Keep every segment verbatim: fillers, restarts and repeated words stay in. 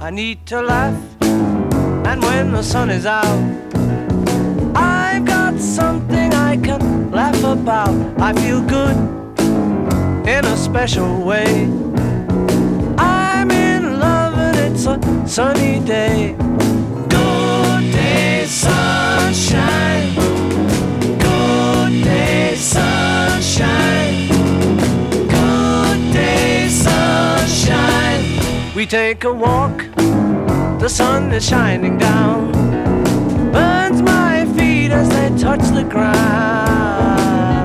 I need to laugh, and when the sun is out, I've got something I can laugh about. I feel good in a special way. I'm in love and it's a sunny day. Good day, sunshine. Good day, sunshine. Good day, sunshine. We take a walk, the sun is shining down, burns my feet as they touch the ground.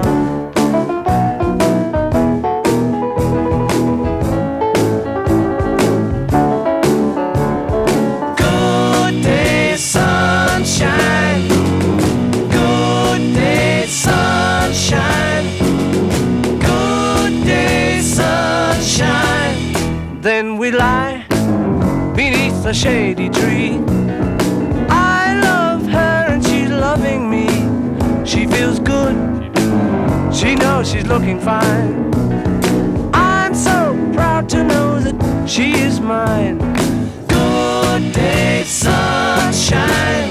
Good day, sunshine. Good day, sunshine. Good day, sunshine. Then we lie beneath a shady tree. I love her and she's loving me. She feels good, she knows she's looking fine. I'm so proud to know that she is mine. Good day, sunshine.